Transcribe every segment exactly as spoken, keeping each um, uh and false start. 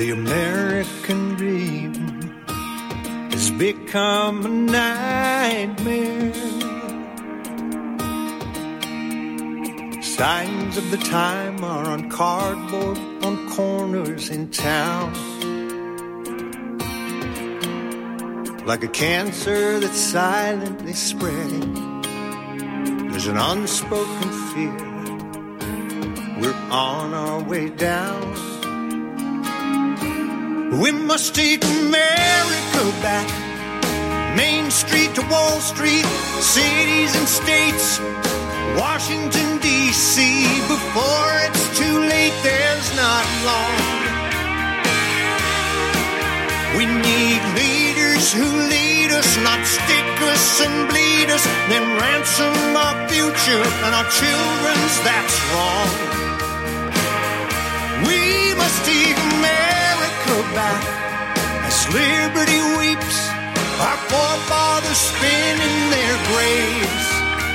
The American dream has become a nightmare. Signs of the time are on cardboard on corners in town. Like a cancer that's silently spreading, there's an unspoken fear. We're on our way down. We must take America back. Main Street to Wall Street, cities and states, Washington, D C Before it's too late, there's not long. We need leaders who lead us, not stick us and bleed us, then ransom our future and our children's, that's wrong. We must take America back as liberty weeps, our forefathers spin in their graves.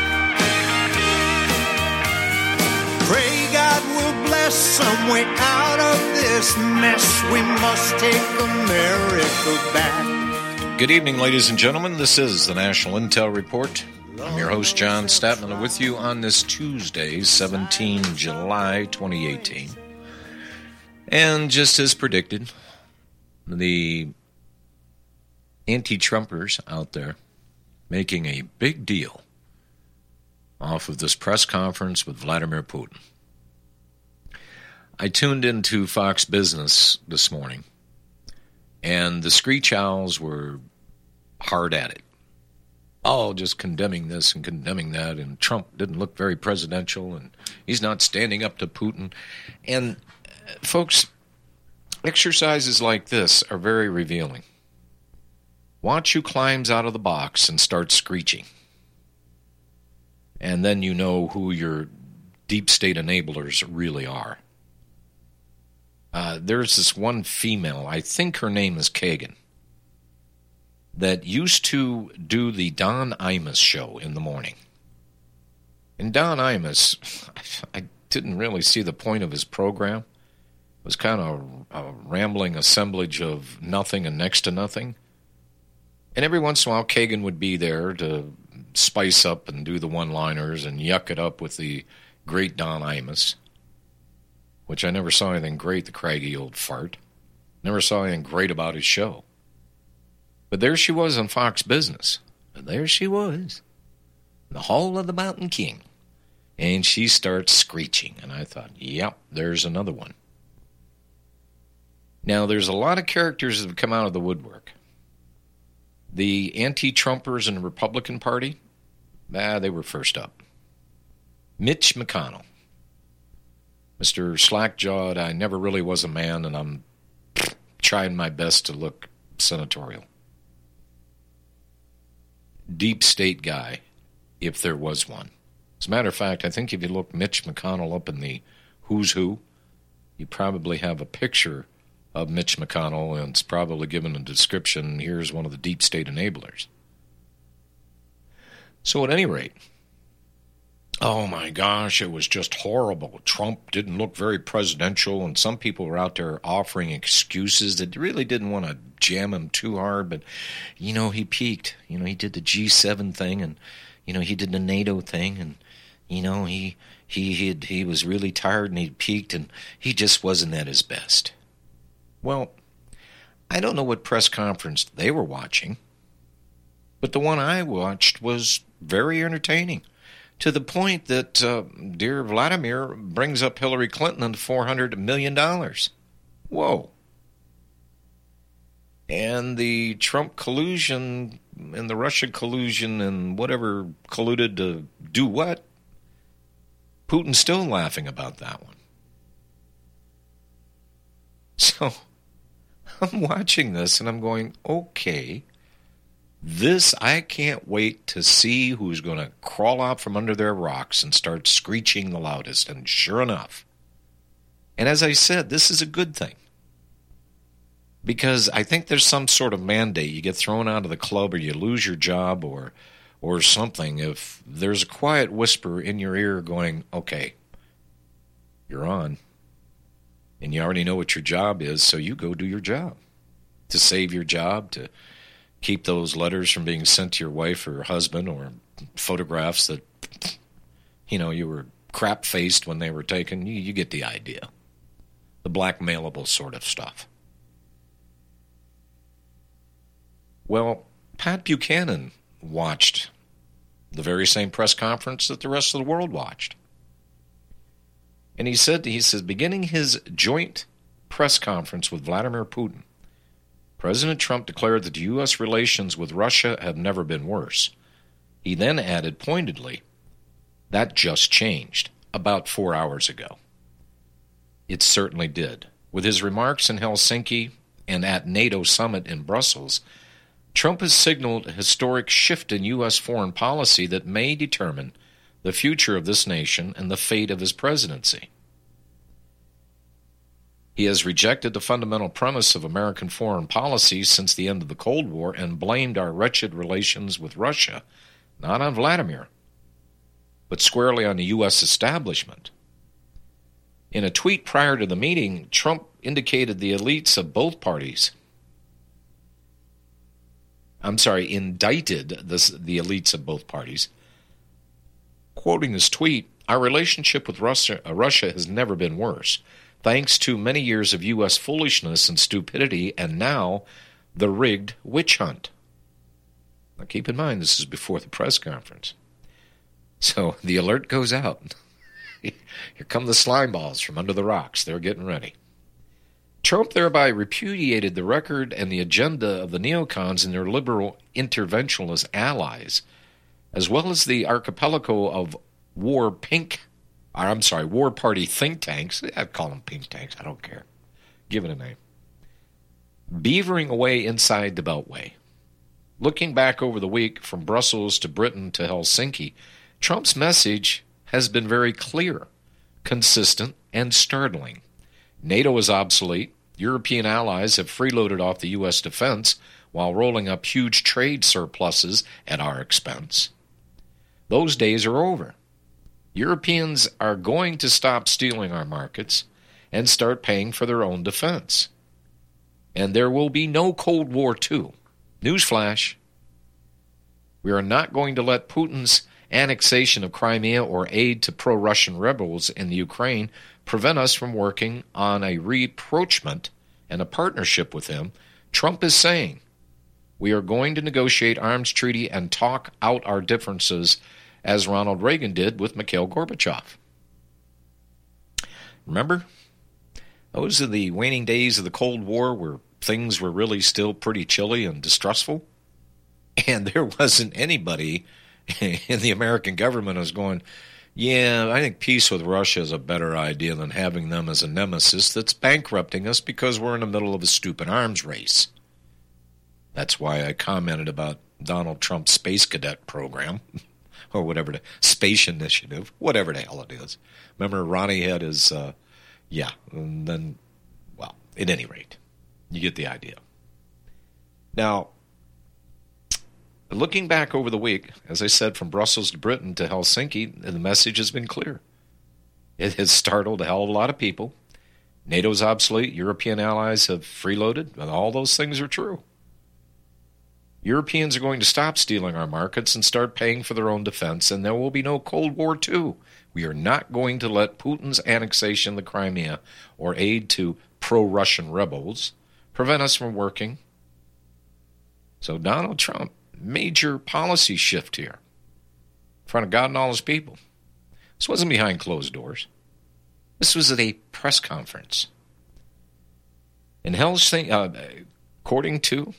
Pray God will bless some way out of this mess. We must take America back. Good evening, ladies and gentlemen. This is the National Intel Report. I'm your host, John Statman, with you on this Tuesday, the seventeenth of July, twenty eighteen. And just as predicted, the anti-Trumpers out there making a big deal off of this press conference with Vladimir Putin. I tuned into Fox Business this morning, and the screech owls were hard at it. Oh, just condemning this and condemning that, and Trump didn't look very presidential, and he's not standing up to Putin. And folks, exercises like this are very revealing. Watch who climbs out of the box and starts screeching. And then you know who your deep state enablers really are. Uh, there's this one female, I think her name is Kagan, that used to do the Don Imus show in the morning. And Don Imus, I didn't really see the point of his program. It was kind of a rambling assemblage of nothing and next to nothing. And every once in a while, Kagan would be there to spice up and do the one-liners and yuck it up with the great Don Imus, which I never saw anything great, the craggy old fart. Never saw anything great about his show. But there she was on Fox Business. And there she was, the Hall of the Mountain King. And she starts screeching. And I thought, yep, there's another one. Now, there's a lot of characters that have come out of the woodwork. The anti-Trumpers in the Republican Party, ah, they were first up. Mitch McConnell. Mister Slack-jawed, I never really was a man, and I'm trying my best to look senatorial. Deep state guy, if there was one. As a matter of fact, I think if you look Mitch McConnell up in the who's who, you probably have a picture of Mitch McConnell, and it's probably given a description, here's one of the deep state enablers. So at any rate, oh my gosh, it was just horrible. Trump didn't look very presidential, and some people were out there offering excuses that really didn't want to jam him too hard, but, you know, he peaked. You know, he did the G seven thing, and, you know, he did the NATO thing, and, you know, he he he, he was really tired, and he peaked, and he just wasn't at his best. Well, I don't know what press conference they were watching, but the one I watched was very entertaining, to the point that uh, dear Vladimir brings up Hillary Clinton and four hundred million dollars. Whoa. And the Trump collusion and the Russia collusion and whatever colluded to do what, Putin's still laughing about that one. So I'm watching this and I'm going, okay, this, I can't wait to see who's going to crawl out from under their rocks and start screeching the loudest. And sure enough, and as I said, this is a good thing. Because I think there's some sort of mandate. You get thrown out of the club or you lose your job or or something. If there's a quiet whisper in your ear going, okay, you're on. And you already know what your job is, so you go do your job. To save your job, to keep those letters from being sent to your wife or husband, or photographs that, you know, you were crap-faced when they were taken. You, you get the idea. The blackmailable sort of stuff. Well, Pat Buchanan watched the very same press conference that the rest of the world watched. And he said, he says, beginning his joint press conference with Vladimir Putin, President Trump declared that U S relations with Russia have never been worse. He then added pointedly, that just changed about four hours ago. It certainly did. With his remarks in Helsinki and at NATO summit in Brussels, Trump has signaled a historic shift in U S foreign policy that may determine the future of this nation and the fate of his presidency. He has rejected the fundamental premise of American foreign policy since the end of the Cold War and blamed our wretched relations with Russia, not on Vladimir, but squarely on the U S establishment. In a tweet prior to the meeting, Trump indicated the elites of both parties I'm sorry, indicted this, the elites of both parties. Quoting his tweet, our relationship with Russia, uh, Russia has never been worse, thanks to many years of U S foolishness and stupidity, and now the rigged witch hunt. Now keep in mind, this is before the press conference. So the alert goes out. Here come the slime balls from under the rocks. They're getting ready. Trump thereby repudiated the record and the agenda of the neocons and their liberal interventionist allies, as well as the archipelago of war pink, or I'm sorry, war party think tanks. I call them pink tanks. I don't care. Give it a name. Beavering away inside the Beltway. Looking back over the week from Brussels to Britain to Helsinki, Trump's message has been very clear, consistent, and startling. NATO is obsolete. European allies have freeloaded off the U S defense while rolling up huge trade surpluses at our expense. Those days are over. Europeans are going to stop stealing our markets and start paying for their own defense. And there will be no Cold War two. Newsflash. We are not going to let Putin's annexation of Crimea or aid to pro-Russian rebels in the Ukraine prevent us from working on a rapprochement and a partnership with him. Trump is saying we are going to negotiate arms treaty and talk out our differences as Ronald Reagan did with Mikhail Gorbachev. Remember? Those are the waning days of the Cold War where things were really still pretty chilly and distrustful. And there wasn't anybody in the American government who was going, yeah, I think peace with Russia is a better idea than having them as a nemesis that's bankrupting us because we're in the middle of a stupid arms race. That's why I commented about Donald Trump's space cadet program, or whatever, the space initiative, whatever the hell it is. Remember Ronnie had his, uh, yeah, and then, well, at any rate, you get the idea. Now, looking back over the week, as I said, from Brussels to Britain to Helsinki, the message has been clear. It has startled a hell of a lot of people. NATO's obsolete. European allies have freeloaded. All those things are true. Europeans are going to stop stealing our markets and start paying for their own defense, and there will be no Cold War two. We are not going to let Putin's annexation of the Crimea or aid to pro-Russian rebels prevent us from working. So Donald Trump, major policy shift here in front of God and all his people. This wasn't behind closed doors. This was at a press conference. And Helsinki, uh, according to,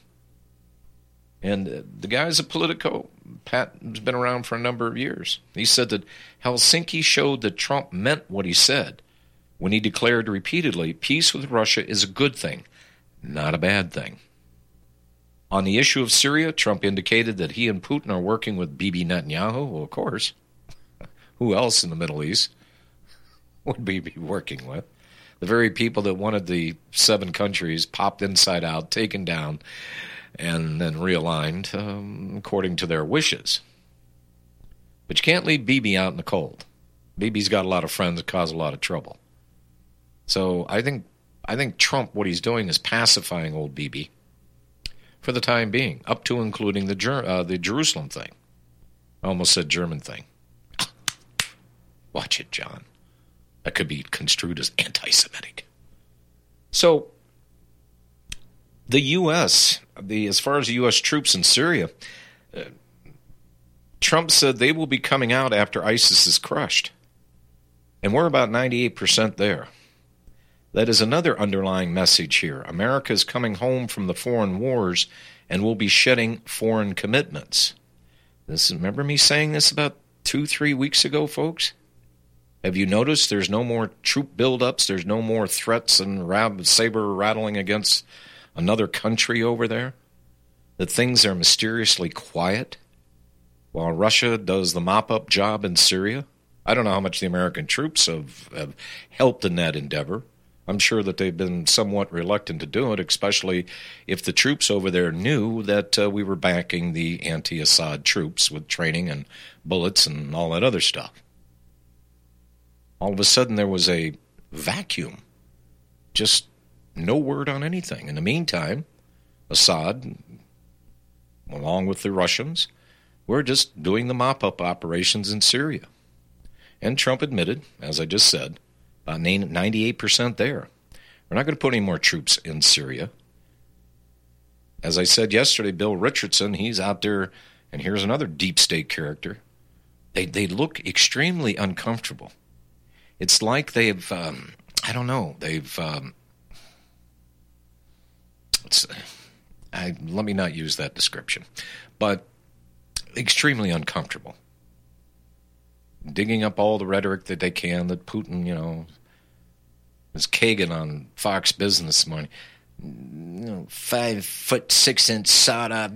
and uh, the guy's a Politico, Pat has been around for a number of years. He said that Helsinki showed that Trump meant what he said when he declared repeatedly, peace with Russia is a good thing, not a bad thing. On the issue of Syria, Trump indicated that he and Putin are working with Bibi Netanyahu. Well, of course. Who else in the Middle East would we be working with? The very people that wanted the seven countries popped inside out, taken down, and then realigned um, according to their wishes. But you can't leave Bibi out in the cold. Bibi's got a lot of friends that cause a lot of trouble. So I think I think Trump, what he's doing is pacifying old Bibi for the time being, up to including the Ger- uh, the Jerusalem thing. I almost said German thing. Watch it, John. That could be construed as anti-Semitic. So the U S, the as far as the U S troops in Syria, uh, Trump said they will be coming out after ISIS is crushed. And we're about ninety-eight percent there. That is another underlying message here. America is coming home from the foreign wars and will be shedding foreign commitments. This, remember me saying this about two, three weeks ago, folks? Have you noticed there's no more troop buildups? There's no more threats and rab- saber rattling against another country over there? That things are mysteriously quiet while Russia does the mop-up job in Syria? I don't know how much the American troops have, have helped in that endeavor. I'm sure that they've been somewhat reluctant to do it, especially if the troops over there knew that uh, we were backing the anti-Assad troops with training and bullets and all that other stuff. All of a sudden there was a vacuum. Just no word on anything. In the meantime, Assad, along with the Russians, were just doing the mop-up operations in Syria. And Trump admitted, as I just said, about ninety-eight percent there. We're not going to put any more troops in Syria. As I said yesterday, Bill Richardson, he's out there, and here's another deep state character. They they look extremely uncomfortable. It's like they've, um, I don't know, they've, um, it's, I, let me not use that description, but extremely uncomfortable. Digging up all the rhetoric that they can, that Putin, you know, as Kagan on Fox Business this morning, you know, five foot six inch sawed off.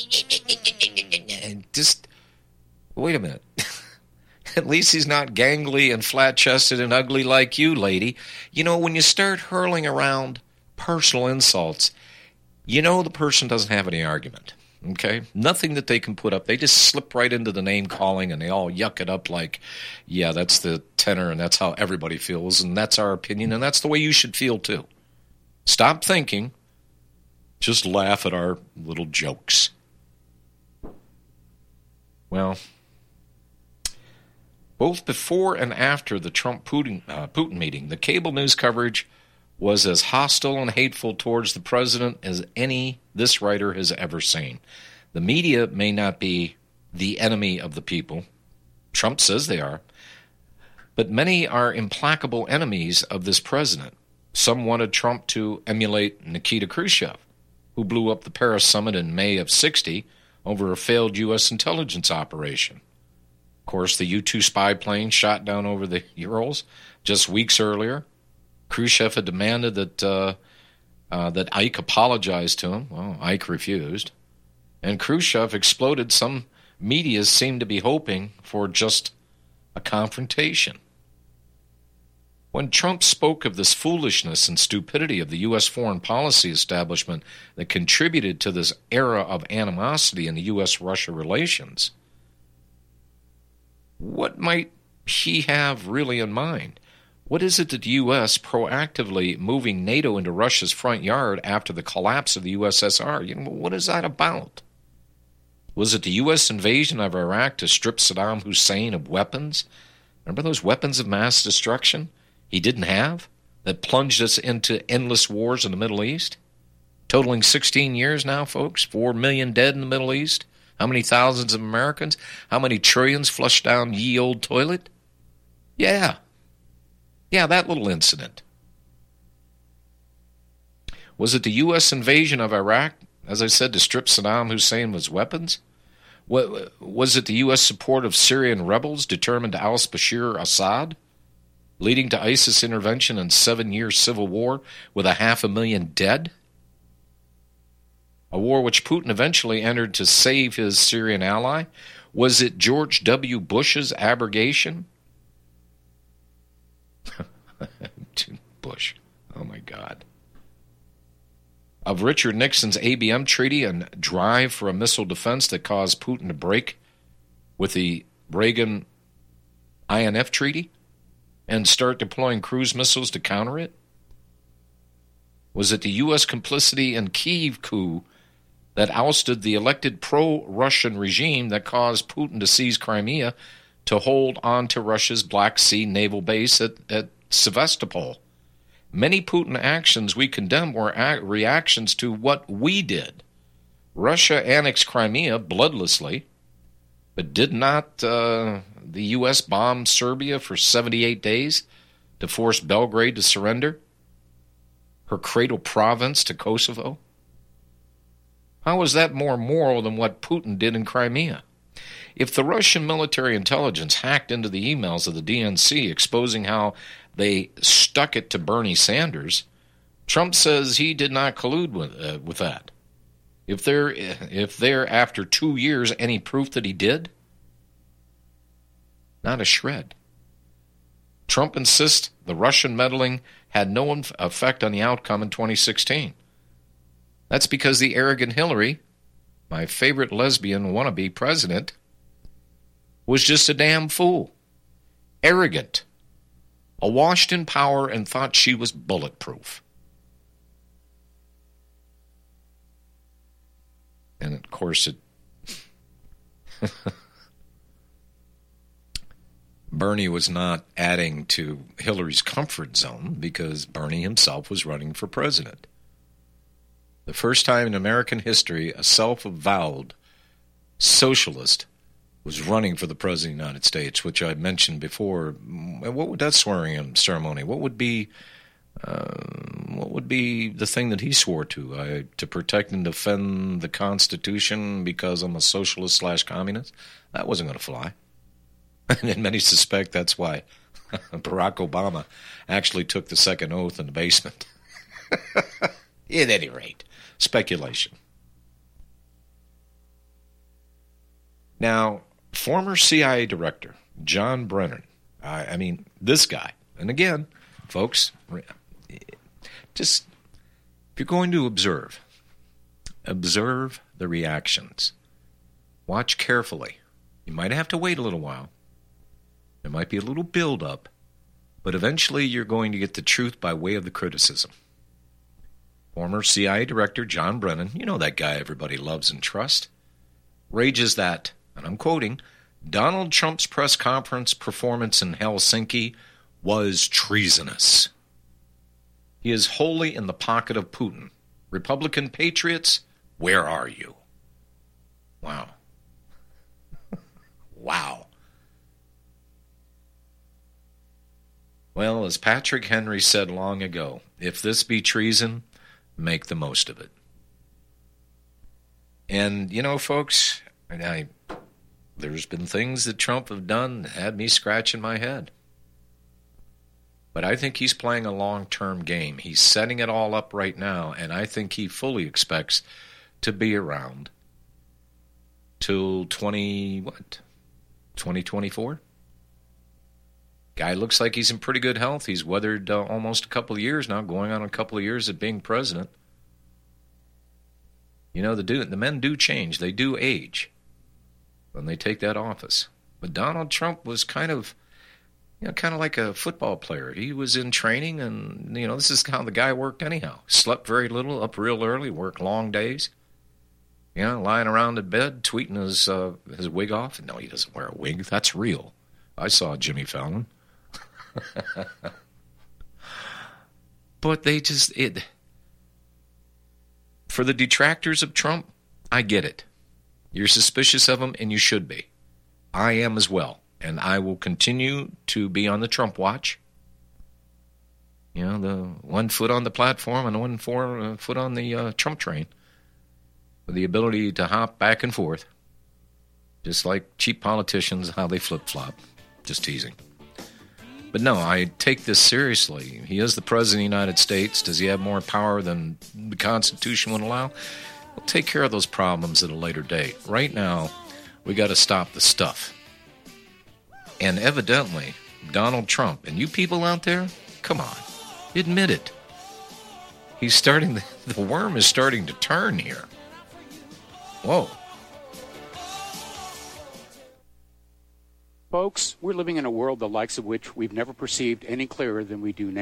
Just wait a minute. At least he's not gangly and flat chested and ugly like you, lady. You know, when you start hurling around personal insults, you know the person doesn't have any argument. Okay? Nothing that they can put up. They just slip right into the name calling and they all yuck it up like, yeah, that's the tenor and that's how everybody feels and that's our opinion and that's the way you should feel too. Stop thinking. Just laugh at our little jokes. Well, both before and after the Trump-Putin uh, Putin meeting, the cable news coverage was as hostile and hateful towards the president as any this writer has ever seen. The media may not be the enemy of the people. Trump says they are. But many are implacable enemies of this president. Some wanted Trump to emulate Nikita Khrushchev, who blew up the Paris summit in May of sixty over a failed U S intelligence operation. Of course, the U two spy plane shot down over the Urals just weeks earlier. Khrushchev had demanded that uh, uh, that Ike apologize to him. Well, Ike refused. And Khrushchev exploded. Some media seemed to be hoping for just a confrontation. When Trump spoke of this foolishness and stupidity of the U S foreign policy establishment that contributed to this era of animosity in the U S Russia relations, what might he have really in mind? What is it that the U S proactively moving NATO into Russia's front yard after the collapse of the U S S R? You know, what is that about? Was it the U S invasion of Iraq to strip Saddam Hussein of weapons? Remember those weapons of mass destruction he didn't have that plunged us into endless wars in the Middle East? Totaling sixteen years now, folks. Four million dead in the Middle East. How many thousands of Americans? How many trillions flushed down ye old toilet? Yeah. Yeah, that little incident. Was it the U S invasion of Iraq, as I said, to strip Saddam Hussein of weapons? Was it the U S support of Syrian rebels determined to oust Bashir Assad, leading to ISIS intervention and seven-year civil war with a half a million dead? A war which Putin eventually entered to save his Syrian ally? Was it George W. Bush's abrogation? Bush. Oh, my God. Of Richard Nixon's A B M treaty and drive for a missile defense that caused Putin to break with the Reagan I N F treaty and start deploying cruise missiles to counter it? Was it the U S complicity in Kyiv coup that ousted the elected pro-Russian regime that caused Putin to seize Crimea to hold on to Russia's Black Sea naval base at, at Sevastopol? Many Putin actions we condemn were a- reactions to what we did. Russia annexed Crimea bloodlessly, but did not uh, the U S bomb Serbia for seventy-eight days to force Belgrade to surrender her cradle province to Kosovo? How is that more moral than what Putin did in Crimea? If the Russian military intelligence hacked into the emails of the D N C exposing how they stuck it to Bernie Sanders, Trump says he did not collude with, uh, with that. If there, if there, after two years, any proof that he did? Not a shred. Trump insists the Russian meddling had no effect on the outcome in twenty sixteen. That's because the arrogant Hillary, my favorite lesbian wannabe president, was just a damn fool. Arrogant. Awashed in power and thought she was bulletproof. And of course it... Bernie was not adding to Hillary's comfort zone because Bernie himself was running for president. The first time in American history a self-avowed socialist was running for the president of the United States, which I mentioned before. What would that swearing-in ceremony? What would be, uh, what would be the thing that he swore to? Uh, to protect and defend the Constitution because I'm a socialist slash communist? That wasn't going to fly. And many suspect that's why Barack Obama actually took the second oath in the basement. At any rate, speculation. Now, former C I A director John Brennan, I, I mean, this guy, and again, folks, just if you're going to observe, observe the reactions. Watch carefully. You might have to wait a little while. There might be a little build-up, but eventually you're going to get the truth by way of the criticism. Former C I A director John Brennan, you know that guy everybody loves and trusts, rages that, and I'm quoting, Donald Trump's press conference performance in Helsinki was treasonous. He is wholly in the pocket of Putin. Republican patriots, where are you? Wow. Wow. Well, as Patrick Henry said long ago, if this be treason, make the most of it. And, you know, folks, I, there's been things that Trump have done that had me scratching my head. But I think he's playing a long-term game. He's setting it all up right now, and I think he fully expects to be around till twenty what? twenty twenty-four? Guy looks like he's in pretty good health. He's weathered uh, almost a couple of years now, going on a couple of years of being president. You know, the do, the men do change. They do age when they take that office. But Donald Trump was kind of, you know, kind of like a football player. He was in training, and, you know, this is how the guy worked anyhow. Slept very little, up real early, worked long days. You know, lying around in bed, tweeting his, uh, his wig off. No, he doesn't wear a wig. That's real. I saw Jimmy Fallon. But they just, it, for the detractors of Trump, I get it. You're suspicious of him, and you should be. I am as well, and I will continue to be on the Trump watch. You know, the one foot on the platform and one four, uh, foot on the uh, Trump train, with the ability to hop back and forth, just like cheap politicians, how they flip-flop. Just teasing. But no, I take this seriously. He is the President of the United States. Does he have more power than the Constitution would allow? We'll take care of those problems at a later date. Right now, we got to stop the stuff. And evidently, Donald Trump, and you people out there, come on, admit it. He's starting, the, the worm is starting to turn here. Whoa. Folks, we're living in a world the likes of which we've never perceived any clearer than we do now.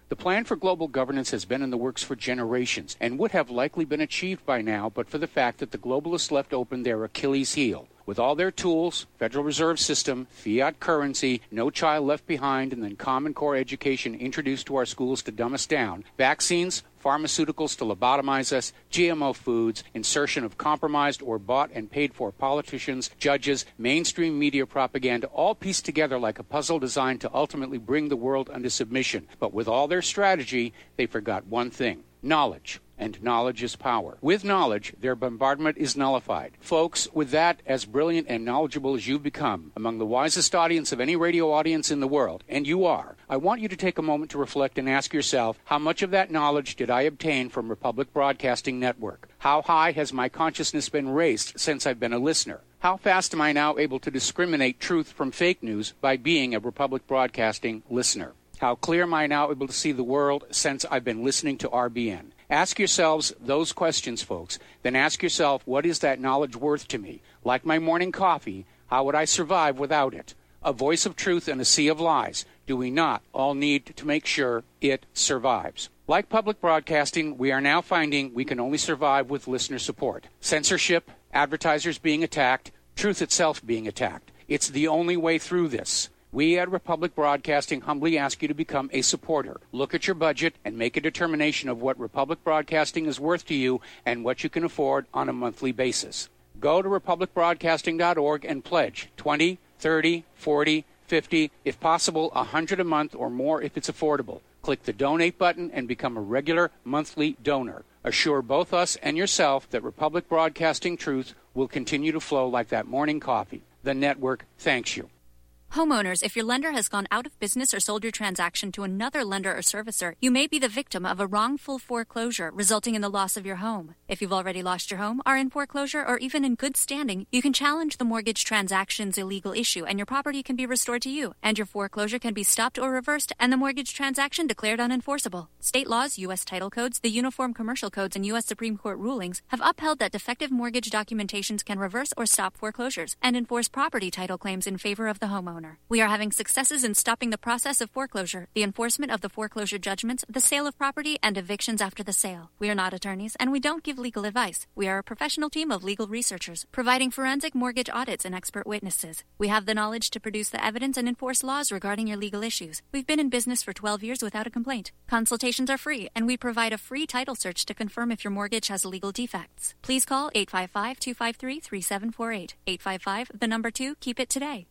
The plan for global governance has been in the works for generations and would have likely been achieved by now but for the fact that the globalists left open their Achilles heel. With all their tools, Federal Reserve System, fiat currency, no child left behind, and then Common Core education introduced to our schools to dumb us down, vaccines, pharmaceuticals to lobotomize us, G M O foods, insertion of compromised or bought and paid for politicians, judges, mainstream media propaganda, all pieced together like a puzzle designed to ultimately bring the world under submission. But with all their strategy, they forgot one thing: knowledge. And knowledge is power. With knowledge, their bombardment is nullified. Folks, with that, as brilliant and knowledgeable as you've become, among the wisest audience of any radio audience in the world, and you are, I want you to take a moment to reflect and ask yourself, how much of that knowledge did I obtain from Republic Broadcasting Network? How high has my consciousness been raised since I've been a listener? How fast am I now able to discriminate truth from fake news by being a Republic Broadcasting listener? How clear am I now able to see the world since I've been listening to R B N? Ask yourselves those questions, folks. Then ask yourself, what is that knowledge worth to me? Like my morning coffee, how would I survive without it? A voice of truth in a sea of lies. Do we not all need to make sure it survives? Like public broadcasting, we are now finding we can only survive with listener support. Censorship, advertisers being attacked, truth itself being attacked. It's the only way through this. We at Republic Broadcasting humbly ask you to become a supporter. Look at your budget and make a determination of what Republic Broadcasting is worth to you and what you can afford on a monthly basis. Go to republic broadcasting dot org and pledge twenty, thirty, forty, fifty, if possible one hundred a month or more if it's affordable. Click the donate button and become a regular monthly donor. Assure both us and yourself that Republic Broadcasting truth will continue to flow like that morning coffee. The network thanks you. Homeowners, if your lender has gone out of business or sold your transaction to another lender or servicer, you may be the victim of a wrongful foreclosure resulting in the loss of your home. If you've already lost your home, are in foreclosure, or even in good standing, you can challenge the mortgage transaction's illegal issue and your property can be restored to you, and your foreclosure can be stopped or reversed and the mortgage transaction declared unenforceable. State laws, U S title codes, the Uniform Commercial Codes, and U S Supreme Court rulings have upheld that defective mortgage documentations can reverse or stop foreclosures and enforce property title claims in favor of the homeowner. We are having successes in stopping the process of foreclosure, the enforcement of the foreclosure judgments, the sale of property, and evictions after the sale. We are not attorneys, and we don't give legal advice. We are a professional team of legal researchers, providing forensic mortgage audits and expert witnesses. We have the knowledge to produce the evidence and enforce laws regarding your legal issues. We've been in business for twelve years without a complaint. Consultations are free, and we provide a free title search to confirm if your mortgage has legal defects. Please call eight five five, two five three, three seven four eight. eight five five, the number two, keep it today.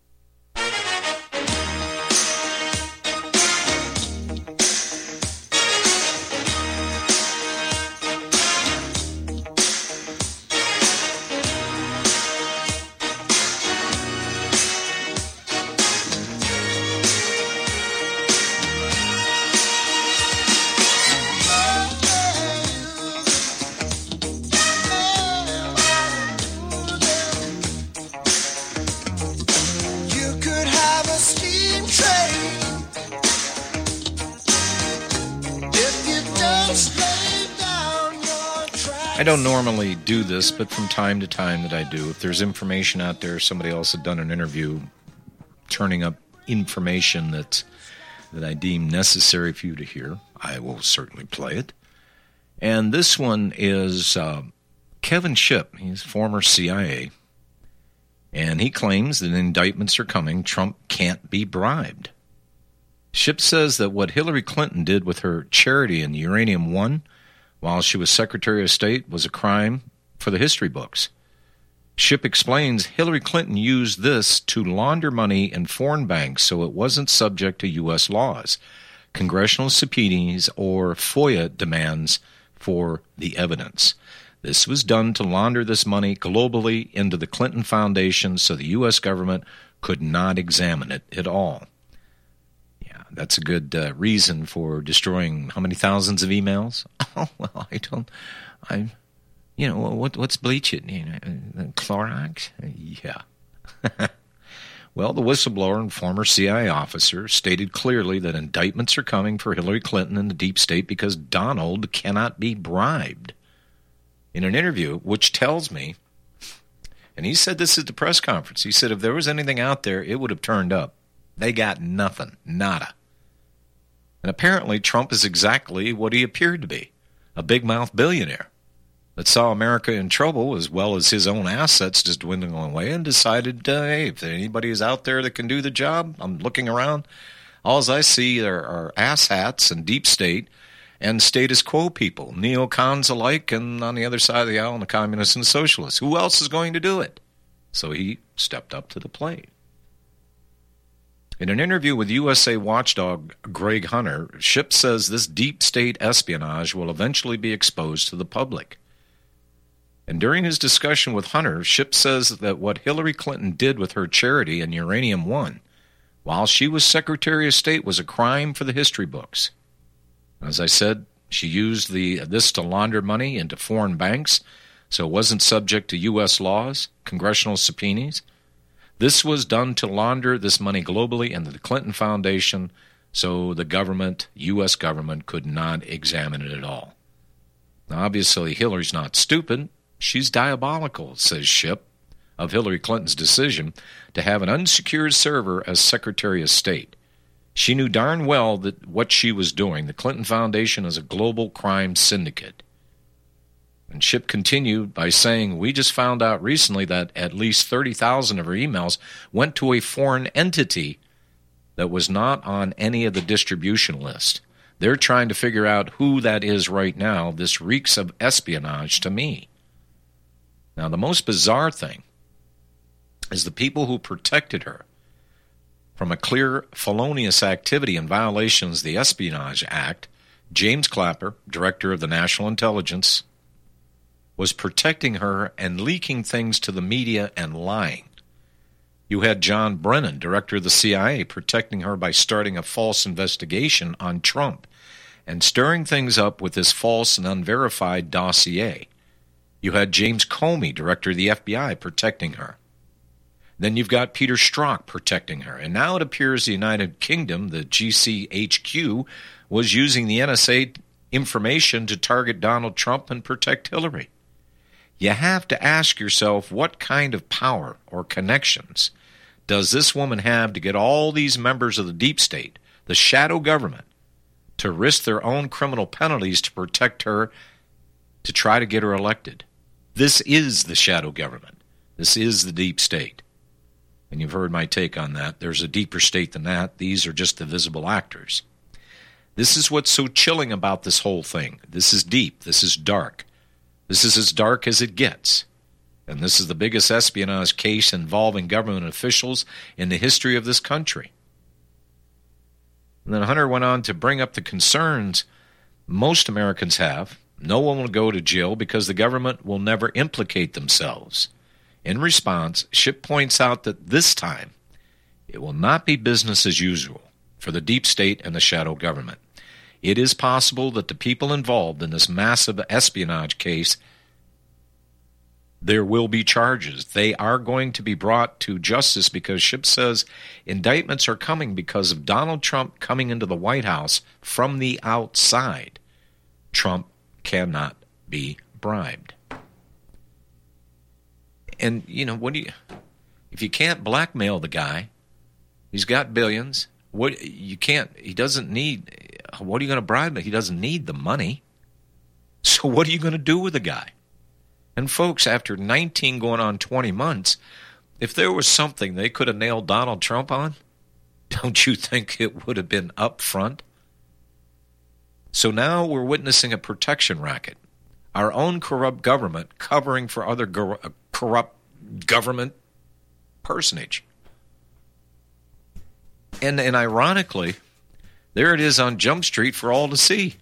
I don't normally do this, but from time to time that I do. If there's information out there, somebody else had done an interview turning up information that that I deem necessary for you to hear, I will certainly play it. And this one is uh, Kevin Shipp. He's former C I A. And he claims that indictments are coming. Trump can't be bribed. Shipp says that what Hillary Clinton did with her charity in Uranium One while she was Secretary of State was a crime for the history books. Shipp explains Hillary Clinton used this to launder money in foreign banks so it wasn't subject to U S laws, congressional subpoenas, or FOIA demands for the evidence. This was done to launder this money globally into the Clinton Foundation so the U S government could not examine it at all. That's a good uh, reason for destroying how many thousands of emails? Oh, well, I don't, I, you know, what what's bleach it? You know, Clorox? Yeah. Well, the whistleblower and former C I A officer stated clearly that indictments are coming for Hillary Clinton and the deep state because Donald cannot be bribed. In an interview, which tells me, and he said this at the press conference, he said if there was anything out there, it would have turned up. They got nothing, nada. And apparently Trump is exactly what he appeared to be, a big-mouth billionaire that saw America in trouble as well as his own assets just dwindling away and decided, uh, hey, if anybody is out there that can do the job, I'm looking around. All I see are, are asshats and deep state and status quo people, neocons alike, and on the other side of the aisle, the communists and socialists. Who else is going to do it? So he stepped up to the plate. In an interview with U S A watchdog Greg Hunter, Shipp says this deep state espionage will eventually be exposed to the public. And during his discussion with Hunter, Shipp says that what Hillary Clinton did with her charity and Uranium One, while she was Secretary of State, was a crime for the history books. As I said, she used the this to launder money into foreign banks, so it wasn't subject to U S laws, congressional subpoenas. This was done to launder this money globally into the Clinton Foundation, so the government, U S government, could not examine it at all. Now, obviously, Hillary's not stupid. She's diabolical, says Shipp, of Hillary Clinton's decision to have an unsecured server as Secretary of State. She knew darn well that what she was doing. The Clinton Foundation is a global crime syndicate. And Shipp continued by saying, we just found out recently that at least thirty thousand of her emails went to a foreign entity that was not on any of the distribution list. They're trying to figure out who that is right now. This reeks of espionage to me. Now, the most bizarre thing is the people who protected her from a clear felonious activity in violations of the Espionage Act. James Clapper, director of the National Intelligence, was protecting her and leaking things to the media and lying. You had John Brennan, director of the C I A, protecting her by starting a false investigation on Trump and stirring things up with this false and unverified dossier. You had James Comey, director of the F B I, protecting her. Then you've got Peter Strzok protecting her. And now it appears the United Kingdom, the G C H Q, was using the N S A information to target Donald Trump and protect Hillary. You have to ask yourself, what kind of power or connections does this woman have to get all these members of the deep state, the shadow government, to risk their own criminal penalties to protect her, to try to get her elected? This is the shadow government. This is the deep state. And you've heard my take on that. There's a deeper state than that. These are just the visible actors. This is what's so chilling about this whole thing. This is deep. This is dark. This is as dark as it gets. And this is the biggest espionage case involving government officials in the history of this country. And then Hunter went on to bring up the concerns most Americans have. No one will go to jail because the government will never implicate themselves. In response, Shipp points out that this time it will not be business as usual for the deep state and the shadow government. It is possible that the people involved in this massive espionage case, there will be charges. They are going to be brought to justice because Shipp says indictments are coming because of Donald Trump coming into the White House from the outside. Trump cannot be bribed. And, you know, what do you, if you can't blackmail the guy, he's got billions. What you can't, he doesn't need, what are you going to bribe him? He doesn't need the money. So what are you going to do with the guy? And folks, after nineteen going on twenty months, if there was something they could have nailed Donald Trump on, don't you think it would have been up front? So now we're witnessing a protection racket. Our own corrupt government covering for other go- corrupt government personage. And, and ironically, there it is on Jump Street for all to see.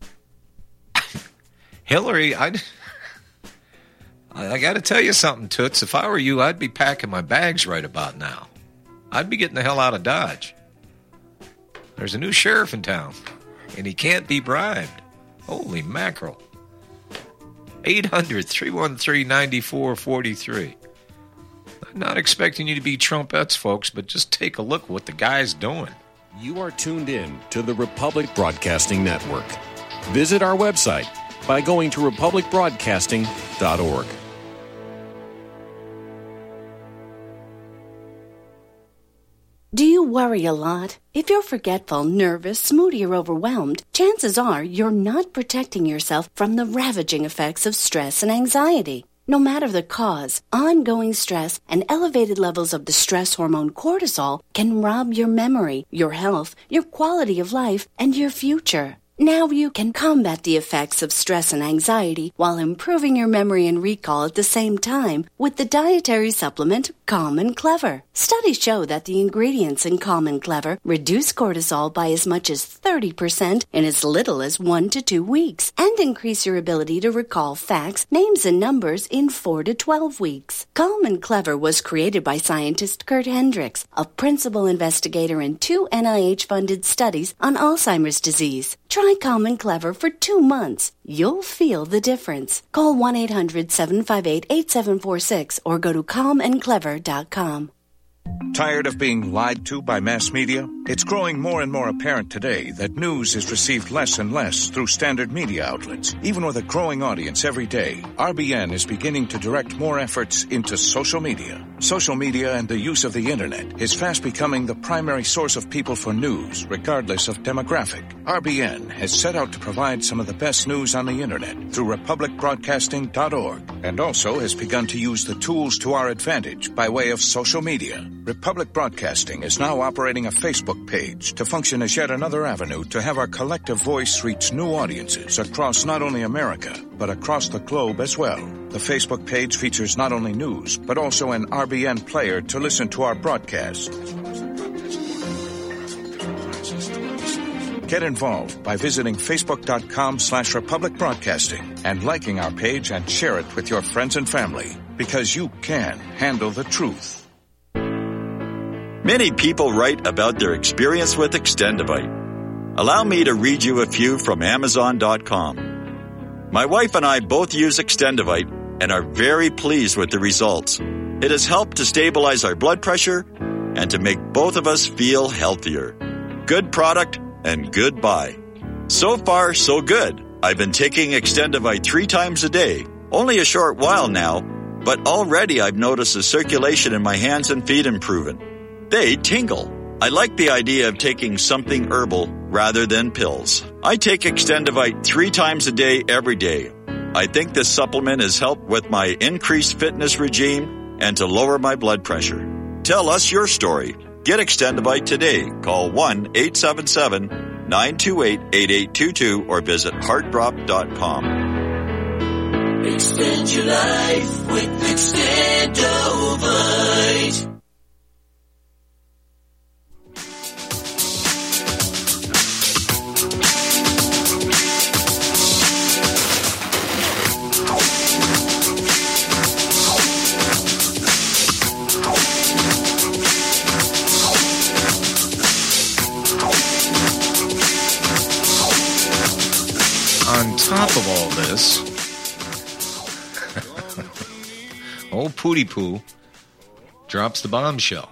Hillary, I, I got to tell you something, Toots. If I were you, I'd be packing my bags right about now. I'd be getting the hell out of Dodge. There's a new sheriff in town, and he can't be bribed. Holy mackerel. eight hundred, three one three, nine four four three. I'm not expecting you to be Trumpettes, folks, but just take a look at what the guy's doing. You are tuned in to the Republic Broadcasting Network. Visit our website by going to republic broadcasting dot org. Do you worry a lot? If you're forgetful, nervous, moody, or overwhelmed, chances are you're not protecting yourself from the ravaging effects of stress and anxiety. No matter the cause, ongoing stress and elevated levels of the stress hormone cortisol can rob your memory, your health, your quality of life, and your future. Now you can combat the effects of stress and anxiety while improving your memory and recall at the same time with the dietary supplement Calm and Clever. Studies show that the ingredients in Calm and Clever reduce cortisol by as much as thirty percent in as little as one to two weeks and increase your ability to recall facts, names, and numbers in four to twelve weeks. Calm and Clever was created by scientist Kurt Hendricks, a principal investigator in two N I H-funded studies on Alzheimer's disease. Try Calm and Clever for two months. You'll feel the difference. Call one eight hundred seven five eight eight seven four six or go to calm and clever dot com. Tired of being lied to by mass media? It's growing more and more apparent today that news is received less and less through standard media outlets. Even with a growing audience every day, R B N is beginning to direct more efforts into social media. Social media and the use of the internet is fast becoming the primary source of people for news, regardless of demographic. R B N has set out to provide some of the best news on the internet through republic broadcasting dot org and also has begun to use the tools to our advantage by way of social media. Republic Broadcasting is now operating a Facebook page to function as yet another avenue to have our collective voice reach new audiences across not only America, but across the globe as well. The Facebook page features not only news, but also an R B N player to listen to our broadcast. Get involved by visiting facebook.com slash Republic Broadcasting and liking our page and share it with your friends and family, because you can handle the truth. Many people write about their experience with Extendivite. Allow me to read you a few from amazon dot com. My wife and I both use Extendivite and are very pleased with the results. It has helped to stabilize our blood pressure and to make both of us feel healthier. Good product and good buy. So far, so good. I've been taking Extendivite three times a day, only a short while now, but already I've noticed the circulation in my hands and feet improving. They tingle. I like the idea of taking something herbal rather than pills. I take Extendivite three times a day every day. I think this supplement has helped with my increased fitness regime and to lower my blood pressure. Tell us your story. Get Extendivite today. Call one eight seven seven nine two eight eight eight two two or visit heart drop dot com. Extend your life with Extendivite. On top of all this, old Pooty Poo drops the bombshell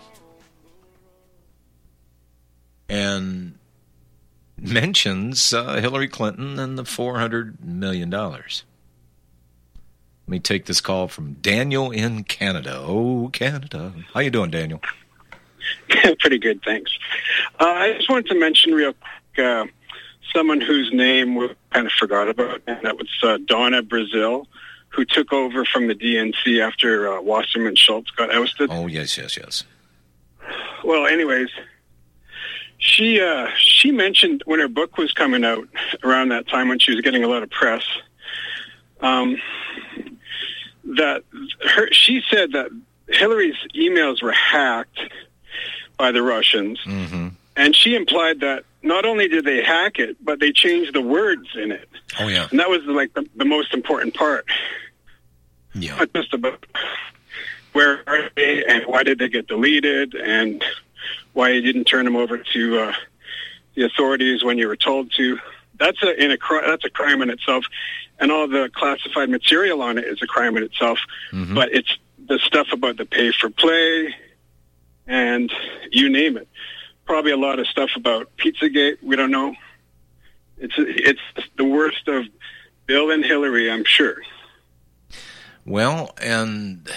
and mentions uh, Hillary Clinton and the four hundred million dollars. Let me take this call from Daniel in Canada. Oh, Canada. How you doing, Daniel? Pretty good, thanks. Uh, I just wanted to mention real quick uh, someone whose name we kind of forgot about, and that was uh, Donna Brazil, who took over from the D N C after uh, Wasserman Schultz got ousted. Oh, yes, yes, yes. Well, anyways, she uh, she mentioned when her book was coming out around that time when she was getting a lot of press, um, that her she said that Hillary's emails were hacked by the Russians, mm-hmm. and she implied that not only did they hack it, but they changed the words in it. Oh, yeah. And that was like the, the most important part. Yeah. Not just about where are they and why did they get deleted and why you didn't turn them over to uh, the authorities when you were told to. That's a in a that's a crime in itself, and all the classified material on it is a crime in itself. Mm-hmm. But it's the stuff about the pay for play and you name it. Probably a lot of stuff about Pizzagate. We don't know. It's it's the worst of Bill and Hillary, I'm sure. Well, and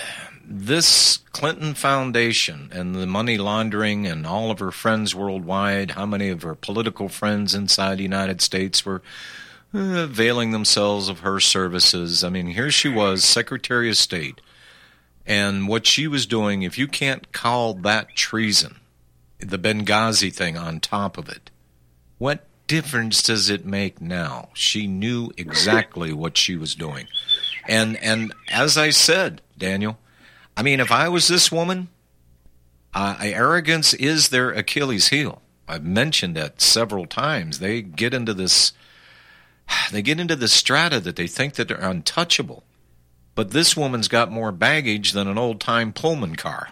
this Clinton Foundation and the money laundering and all of her friends worldwide, how many of her political friends inside the United States were uh, availing themselves of her services? I mean, here she was, Secretary of State, and what she was doing, if you can't call that treason, the Benghazi thing on top of it, what difference does it make now? She knew exactly what she was doing. And and as I said, Daniel, I mean, if I was this woman, uh, arrogance is their Achilles heel. I've mentioned that several times. They get into this, they get into this strata that they think that they're untouchable. But this woman's got more baggage than an old-time Pullman car.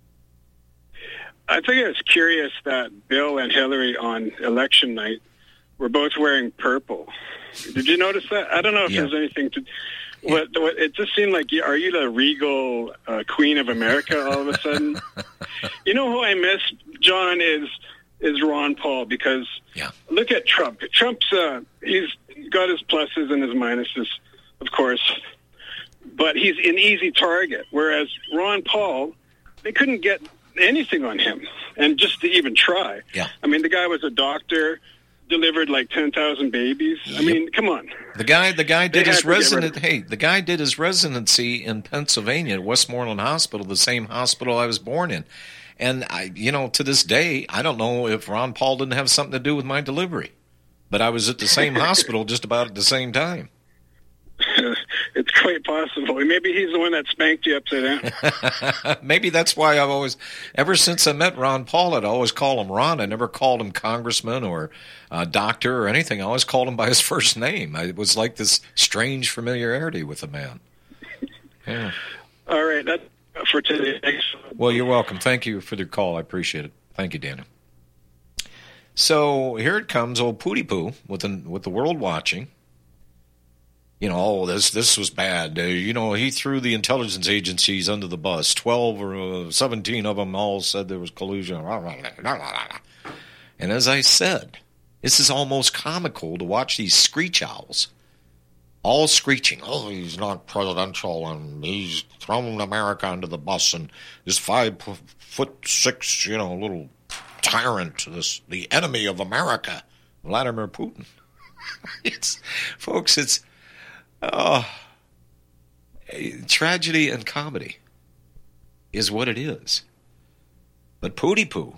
I think it's curious that Bill and Hillary on election night were both wearing purple. Did you notice that? I don't know if yeah. there's anything to... What, what, it just seemed like, are you the regal uh, queen of America all of a sudden? You know who I miss, John, is is Ron Paul, because yeah. look at Trump. Trump's, uh, he's got his pluses and his minuses, of course, but he's an easy target, whereas Ron Paul, they couldn't get anything on him, and just to even try. Yeah. I mean, the guy was a doctor, delivered like ten thousand babies. Yep. I mean, come on. The guy, the guy did his resident. Hey, the guy did his residency in Pennsylvania at Westmoreland Hospital, the same hospital I was born in. And I, you know, to this day, I don't know if Ron Paul didn't have something to do with my delivery, but I was at the same hospital just about at the same time. It's quite possible. Maybe he's the one that spanked you upside down. Maybe that's why I've always, ever since I met Ron Paul, I'd always call him Ron. I never called him congressman or uh, doctor or anything. I always called him by his first name. I, it was like this strange familiarity with the man. Yeah. All right. That's for today. Thanks. Well, you're welcome. Thank you for the call. I appreciate it. Thank you, Daniel. So here it comes, old Pooty Poo with the, with the world watching. You know, oh, this this was bad. Uh, you know, he threw the intelligence agencies under the bus. Twelve or uh, seventeen of them all said there was collusion. And as I said, this is almost comical to watch these screech owls all screeching. Oh, he's not presidential, and he's thrown America under the bus, and this five foot six, you know, little tyrant, this the enemy of America, Vladimir Putin. It's, folks, it's. Oh, tragedy and comedy is what it is. But Pooty Poo,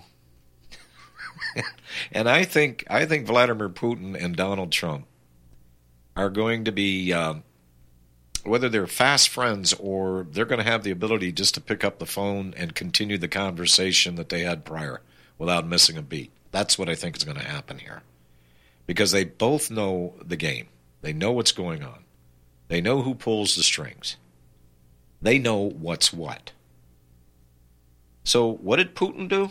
and I think I think Vladimir Putin and Donald Trump are going to be, um, whether they're fast friends or they're going to have the ability just to pick up the phone and continue the conversation that they had prior without missing a beat. That's what I think is going to happen here, because they both know the game. They know what's going on. They know who pulls the strings. They know what's what. So what did Putin do?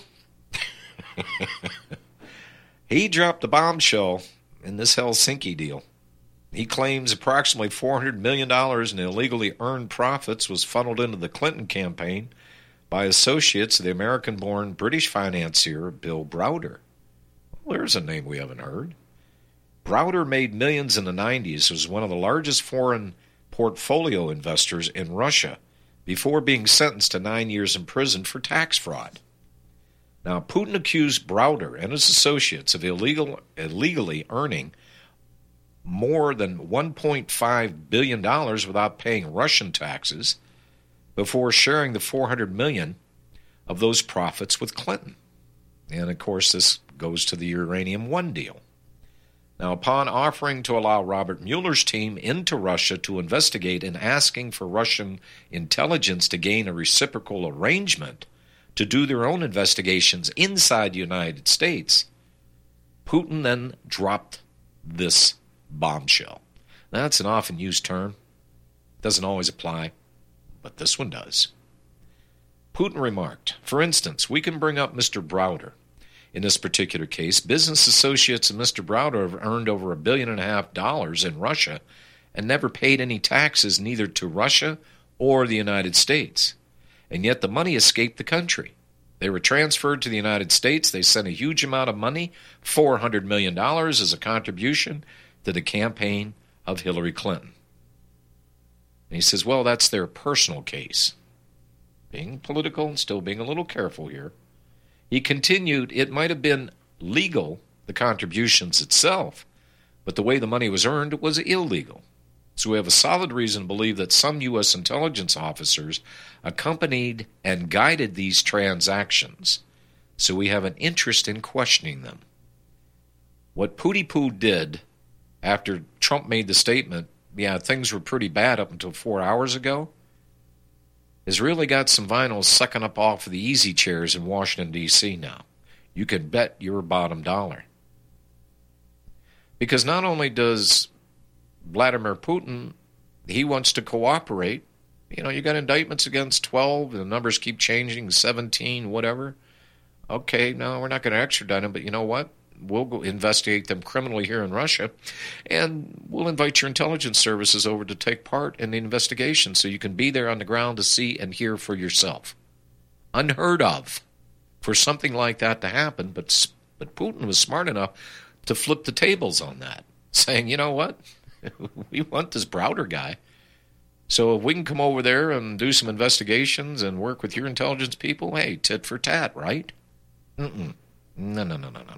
He dropped a bombshell in this Helsinki deal. He claims approximately four hundred million dollars in illegally earned profits was funneled into the Clinton campaign by associates of the American-born British financier Bill Browder. Well, there's a name we haven't heard. Browder made millions in the nineties, was one of the largest foreign portfolio investors in Russia before being sentenced to nine years in prison for tax fraud. Now, Putin accused Browder and his associates of illegal, illegally earning more than one point five billion dollars without paying Russian taxes before sharing the four hundred million dollars of those profits with Clinton. And, of course, this goes to the Uranium One deal. Now, upon offering to allow Robert Mueller's team into Russia to investigate and asking for Russian intelligence to gain a reciprocal arrangement to do their own investigations inside the United States, Putin then dropped this bombshell. Now, that's an often used term. Doesn't always apply, but this one does. Putin remarked, for instance, we can bring up Mister Browder. In this particular case, business associates of Mister Browder have earned over a billion and a half dollars in Russia and never paid any taxes neither to Russia or the United States. And yet the money escaped the country. They were transferred to the United States. They sent a huge amount of money, four hundred million dollars, as a contribution to the campaign of Hillary Clinton. And he says, well, that's their personal case. being political and still being a little careful here, he continued, it might have been legal, the contributions itself, but the way the money was earned was illegal. So we have a solid reason to believe that some U S intelligence officers accompanied and guided these transactions. So we have an interest in questioning them. What Pootie Poo did after Trump made the statement, yeah, things were pretty bad up until four hours ago, has really got some vinyls sucking up off of the easy chairs in Washington, D C now. You can bet your bottom dollar. Because not only does Vladimir Putin, he wants to cooperate. You know, you got indictments against twelve, the numbers keep changing, seventeen, whatever. Okay, no, we're not going to extradite them, but you know what? We'll go investigate them criminally here in Russia, and we'll invite your intelligence services over to take part in the investigation so you can be there on the ground to see and hear for yourself. Unheard of for something like that to happen, but, but Putin was smart enough to flip the tables on that, saying, you know what? We want this Browder guy. So if we can come over there and do some investigations and work with your intelligence people, hey, tit for tat, right? Mm-mm. No, no, no, no, no, no.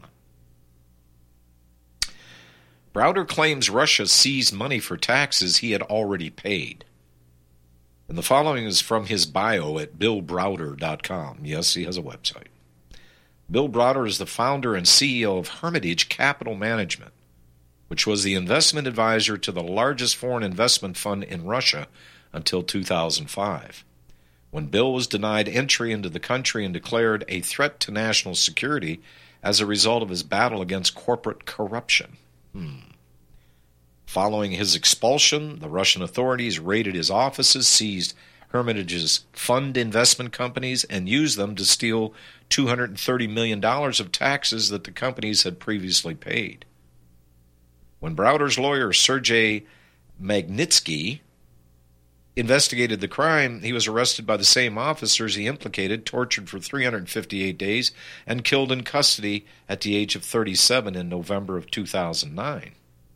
Browder claims Russia seized money for taxes he had already paid. And the following is from his bio at bill browder dot com. Yes, he has a website. Bill Browder is the founder and C E O of Hermitage Capital Management, which was the investment advisor to the largest foreign investment fund in Russia until two thousand five, when Bill was denied entry into the country and declared a threat to national security as a result of his battle against corporate corruption. Hmm. Following his expulsion, the Russian authorities raided his offices, seized Hermitage's fund investment companies, and used them to steal two hundred thirty million dollars of taxes that the companies had previously paid. When Browder's lawyer, Sergei Magnitsky, investigated the crime, he was arrested by the same officers he implicated, tortured for three hundred fifty-eight days, and killed in custody at the age of thirty-seven in November of two thousand nine.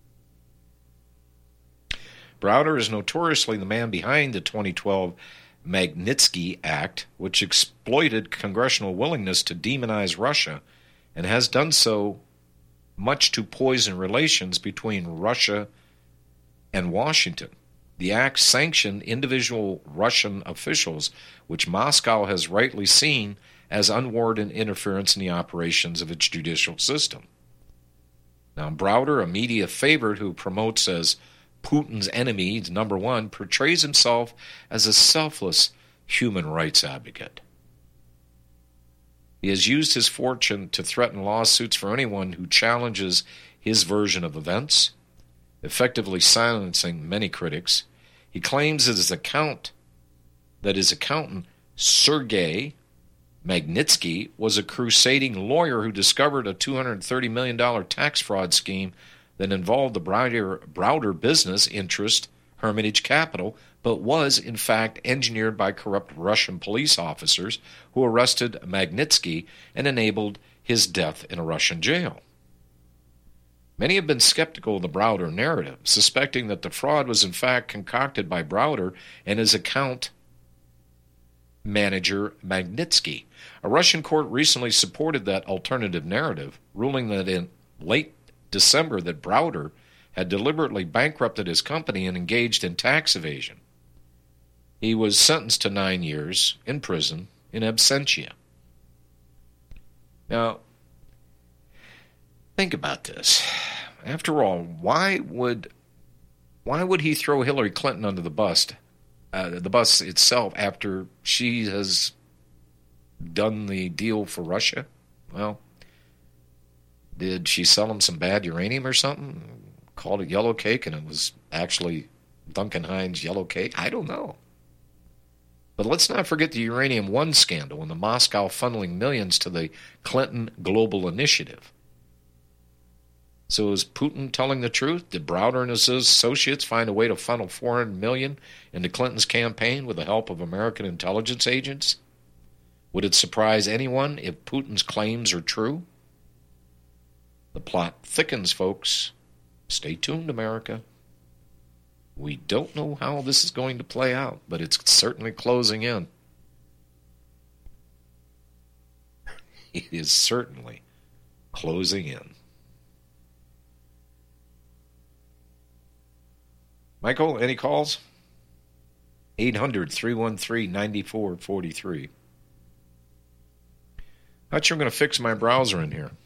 Browder is notoriously the man behind the twenty twelve Magnitsky Act, which exploited congressional willingness to demonize Russia and has done so much to poison relations between Russia and Washington. The act sanctioned individual Russian officials, which Moscow has rightly seen as unwarranted interference in the operations of its judicial system. Now, Browder, a media favorite who promotes as Putin's enemy, number one, portrays himself as a selfless human rights advocate. He has used his fortune to threaten lawsuits for anyone who challenges his version of events, effectively silencing many critics. He claims that his account, that his accountant, Sergei Magnitsky, was a crusading lawyer who discovered a two hundred thirty million dollars tax fraud scheme that involved the Browder, Browder business interest, Hermitage Capital, but was, in fact, engineered by corrupt Russian police officers who arrested Magnitsky and enabled his death in a Russian jail. Many have been skeptical of the Browder narrative, suspecting that the fraud was in fact concocted by Browder and his account manager Magnitsky. A Russian court recently supported that alternative narrative, ruling that in late December that Browder had deliberately bankrupted his company and engaged in tax evasion. He was sentenced to nine years in prison in absentia. Now, think about this. After all, why would why would he throw Hillary Clinton under the bus, uh, the bus itself, after she has done the deal for Russia? Well, did she sell him some bad uranium or something? Called it yellow cake, and it was actually Duncan Hines yellow cake? I don't know. But let's not forget the Uranium One scandal and the Moscow funneling millions to the Clinton Global Initiative. So is Putin telling the truth? Did Browder and his associates find a way to funnel four hundred million dollars into Clinton's campaign with the help of American intelligence agents? Would it surprise anyone if Putin's claims are true? The plot thickens, folks. Stay tuned, America. We don't know how this is going to play out, but it's certainly closing in. It is certainly closing in. Michael, any calls? eight hundred, three one three, nine four four three. Not sure I'm going to fix my browser in here.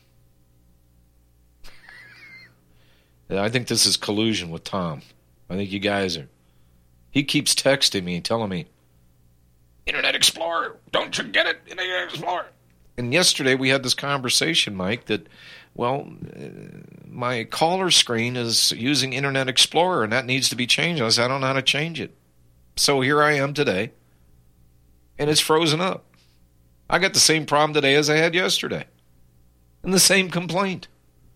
I think this is collusion with Tom. I think you guys are... He keeps texting me, telling me, Internet Explorer, don't you get it? Internet Explorer. And yesterday we had this conversation, Mike, that, well, uh, my caller screen is using Internet Explorer, and that needs to be changed. I said, I don't know how to change it. So here I am today, and it's frozen up. I got the same problem today as I had yesterday, and the same complaint.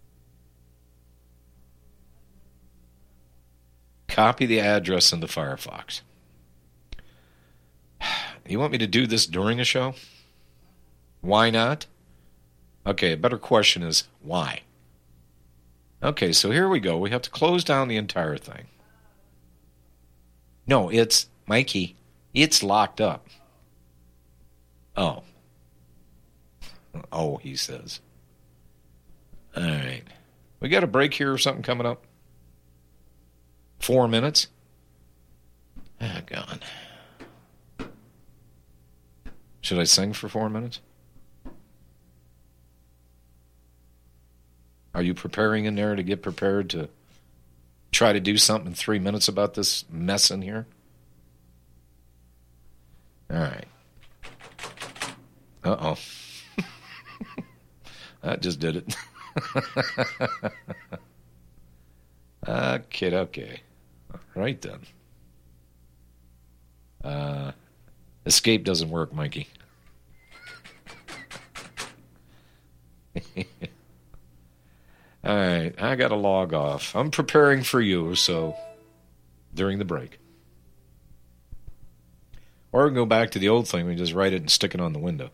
Copy the address into Firefox. You want me to do this during a show? Why not? Okay, a better question is, why? Okay, so here we go. We have to close down the entire thing. No, it's, Mikey, it's locked up. Oh. Oh, he says. All right. We got a break here or something coming up? Four minutes? Oh, God. Should I sing for four minutes? Are you preparing in there to get prepared to try to do something in three minutes about this mess in here? All right. Uh-oh. That just did it. Okay, okay. All right, then. Uh, escape doesn't work, Mikey. All right, I got to log off. I'm preparing for you, so during the break. Or we can go back to the old thing. We just write it and stick it on the window.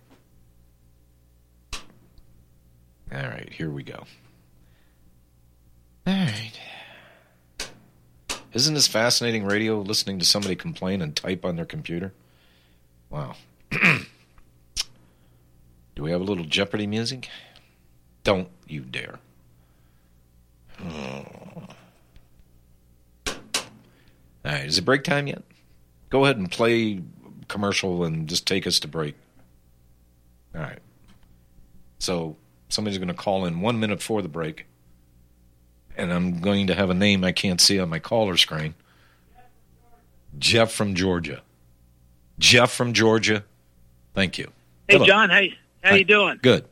All right, here we go. All right. Isn't this fascinating radio, listening to somebody complain and type on their computer? Wow. Do we have a little Jeopardy music? Don't you dare. Oh. All right, is it break time yet? Go ahead and play commercial and just take us to break. All right. So somebody's going to call in one minute before the break. And I'm going to have a name I can't see on my caller screen. Jeff from Georgia. Jeff from Georgia. Thank you. Hey, Hello. John. Hey, how Hi. you doing? Good.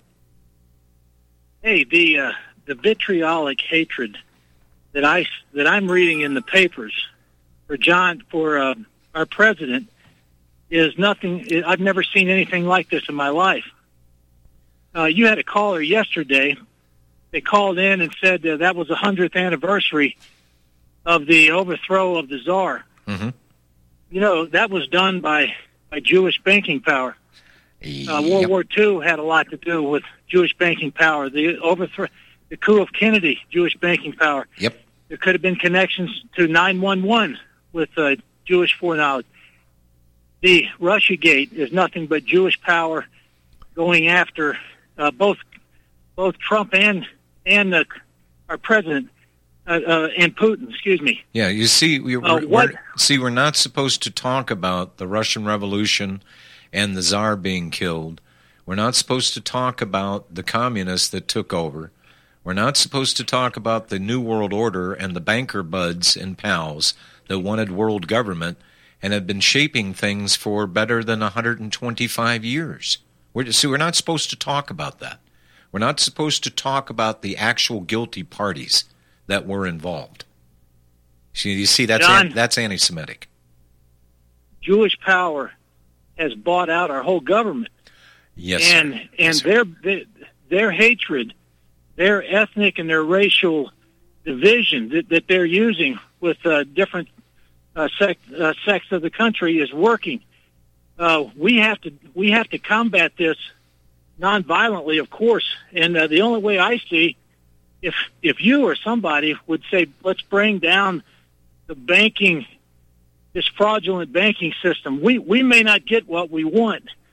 Hey, the uh, the vitriolic hatred that I that I'm reading in the papers for John for uh, our president is nothing. I've never seen anything like this in my life. Uh, you had a caller yesterday. They called in and said uh, that was the hundredth anniversary of the overthrow of the Tsar. Mm-hmm. You know, that was done by, by Jewish banking power. Uh, World Yep. War Two had a lot to do with Jewish banking power. The overthrow, the coup of Kennedy, Jewish banking power. Yep. There could have been connections to nine one one with uh, Jewish foreknowledge. The Russiagate is nothing but Jewish power going after uh, both both Trump and and uh, our president uh, uh, and Putin. Excuse me. Yeah, you see, we, we're, Uh, what- we're, see, we're not supposed to talk about the Russian Revolution and the Tsar being killed. We're not supposed to talk about the communists that took over. We're not supposed to talk about the New World Order and the banker buds and pals that wanted world government and have been shaping things for better than one hundred twenty-five years. We're, see, we're not supposed to talk about that. We're not supposed to talk about the actual guilty parties that were involved. See, you see, that's John, an, that's anti-Semitic. Jewish power has bought out our whole government. Yes, and sir. and Yes, sir. their, their their hatred, their ethnic and their racial division that, that they're using with uh, different uh, sect, uh, sects of the country is working. Uh, we have to we have to combat this non-violently, of course. And uh, the only way I see, if if you or somebody would say, let's bring down the banking, this fraudulent banking system, we we may not get what we want.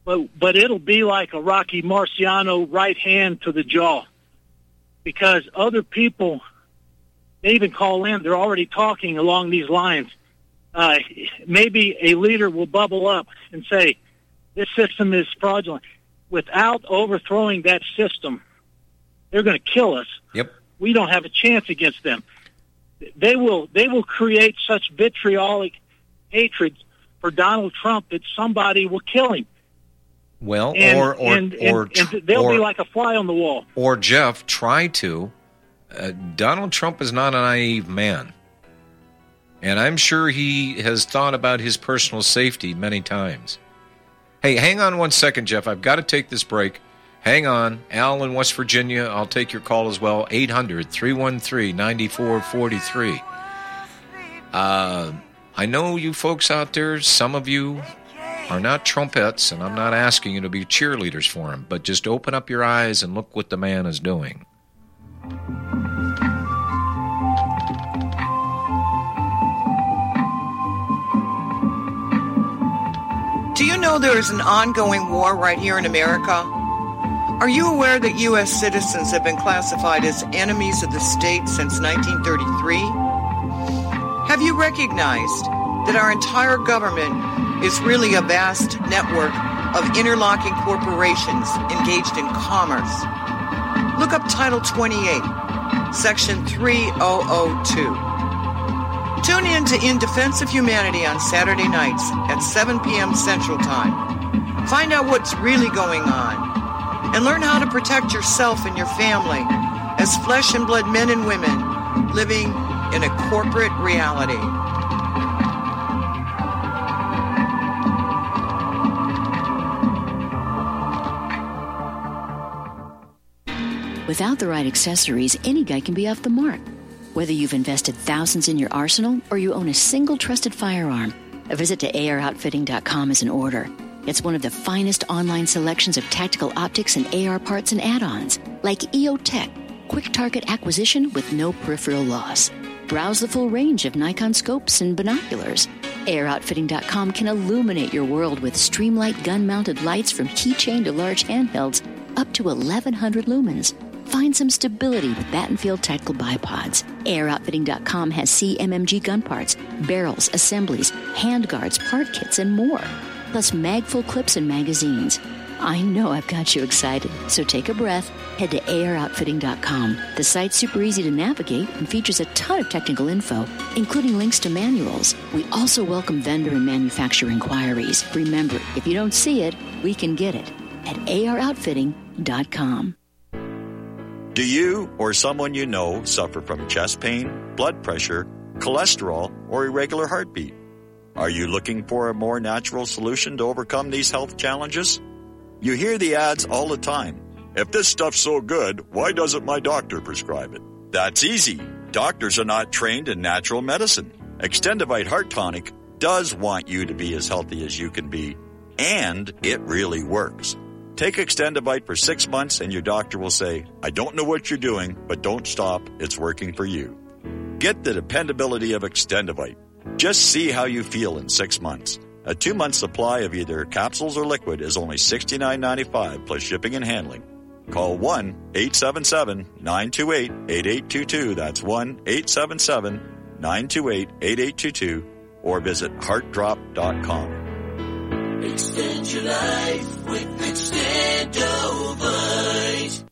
but but it'll be like a Rocky Marciano right hand to the jaw, because other people, they even call in. They're already talking along these lines. Uh, maybe a leader will bubble up and say, this system is fraudulent. Without overthrowing that system, they're going to kill us. Yep. We don't have a chance against them. They will they will create such vitriolic hatred for Donald Trump that somebody will kill him. Well, and, or or and, or, and, and they'll or, be like a fly on the wall. Or Jeff, try to. Uh, Donald Trump is not a naive man, and I'm sure he has thought about his personal safety many times. Hey, hang on one second, Jeff. I've got to take this break. Hang on. Al in West Virginia, I'll take your call as well. eight hundred, three one three, nine four four three. Uh, I know you folks out there, some of you are not trumpets, and I'm not asking you to be cheerleaders for him, but just open up your eyes and look what the man is doing. Do you know there is an ongoing war right here in America? Are you aware that U S citizens have been classified as enemies of the state since nineteen thirty-three? Have you recognized that our entire government is really a vast network of interlocking corporations engaged in commerce? Look up Title twenty-eight, Section three thousand two. Tune in to In Defense of Humanity on Saturday nights at seven p.m. Central Time. Find out what's really going on and learn how to protect yourself and your family as flesh and blood men and women living in a corporate reality. Without the right accessories, any guy can be off the mark. Whether you've invested thousands in your arsenal or you own a single trusted firearm, a visit to A R outfitting dot com is in order. It's one of the finest online selections of tactical optics and A R parts and add-ons, like E O Tech, quick target acquisition with no peripheral loss. Browse the full range of Nikon scopes and binoculars. A R outfitting dot com can illuminate your world with Streamlight gun-mounted lights from keychain to large handhelds up to eleven hundred lumens. Find some stability with Battenfield Tactical Bipods. A R outfitting dot com has C M M G gun parts, barrels, assemblies, handguards, part kits, and more. Plus mag-full clips and magazines. I know I've got you excited, so take a breath. Head to A R outfitting dot com. The site's super easy to navigate and features a ton of technical info, including links to manuals. We also welcome vendor and manufacturer inquiries. Remember, if you don't see it, we can get it at A R outfitting dot com. Do you or someone you know suffer from chest pain, blood pressure, cholesterol, or irregular heartbeat? Are you looking for a more natural solution to overcome these health challenges? You hear the ads all the time. If this stuff's so good, why doesn't my doctor prescribe it? That's easy. Doctors are not trained in natural medicine. Extendivite Heart Tonic does want you to be as healthy as you can be, and it really works. Take Extendivite for six months and your doctor will say, I don't know what you're doing, but don't stop. It's working for you. Get the dependability of Extendivite. Just see how you feel in six months. A two-month supply of either capsules or liquid is only sixty-nine ninety-five plus shipping and handling. Call one eight seven seven, nine two eight, eight eight two two. That's one eight seven seven, nine two eight, eight eight two two. Or visit heart drop dot com. Extend your life with Extendovite.